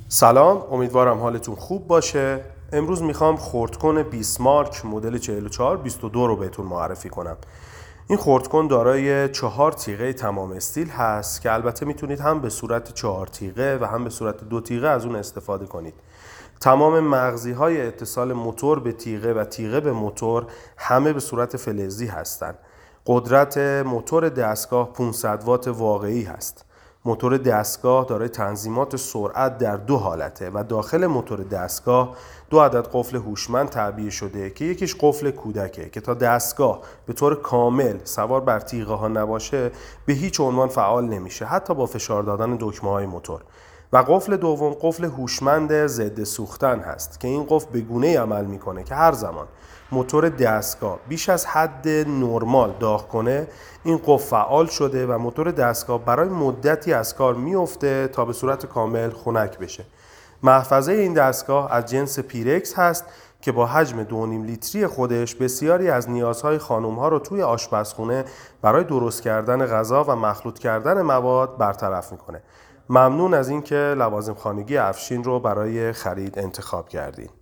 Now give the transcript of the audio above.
سلام، امیدوارم حالتون خوب باشه. امروز میخوام خردکن بیسمارک مدل 4422 رو بهتون معرفی کنم. این خردکن دارای 4 تیغه تمام استیل هست که البته میتونید هم به صورت 4 تیغه و هم به صورت 2 تیغه از اون استفاده کنید. تمام مغزی های اتصال موتور به تیغه و تیغه به موتور همه به صورت فلزی هستند. قدرت موتور دستگاه 500 وات واقعی هست. موتور دستگاه دارای تنظیمات سرعت در 2 حالته و داخل موتور دستگاه 2 عدد قفل هوشمند تعبیه شده که یکیش قفل کودکه که تا دستگاه به طور کامل سوار بر تیغه ها نباشه به هیچ عنوان فعال نمیشه، حتی با فشار دادن دکمه های موتور. و قفل دوم قفل هوشمند ضد سوختن هست که این قفل به گونه‌ای عمل میکنه که هر زمان موتور دستگاه بیش از حد نرمال داغ کنه این قفل فعال شده و موتور دستگاه برای مدتی از کار میفته تا به صورت کامل خنک بشه. محفظه این دستگاه از جنس پیرکس هست که با حجم 2.5 لیتری خودش بسیاری از نیازهای خانم‌ها رو توی آشپزخونه برای درست کردن غذا و مخلوط کردن مواد برطرف میکنه. ممنون از اینکه لوازم خانگی افشین رو برای خرید انتخاب کردین.